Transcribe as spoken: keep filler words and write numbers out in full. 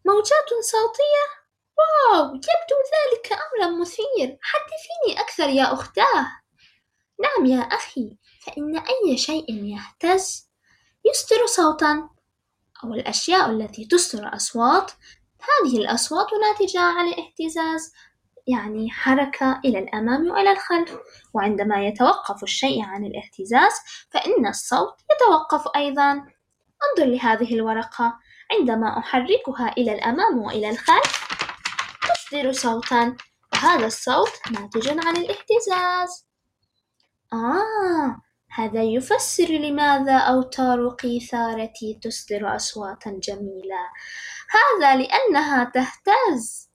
موجات صوتية؟ واو، يبدو ذلك أمرا مثير. حدثيني أكثر يا أختاه. نعم يا أخي، فإن أي شيء يهتز يصدر صوتا، أو الأشياء التي تصدر أصوات، هذه الأصوات ناتجة عن الاهتزاز، يعني حركة إلى الأمام وإلى الخلف. وعندما يتوقف الشيء عن الاهتزاز فإن الصوت يتوقف أيضا. انظر لهذه الورقة، عندما أحركها إلى الأمام وإلى الخلف تصدر صوتا، وهذا الصوت ناتج عن الاهتزاز. آه، هذا يفسر لماذا أوتار قيثارتي تصدر أصواتا جميلة. هذا لأنها تهتز.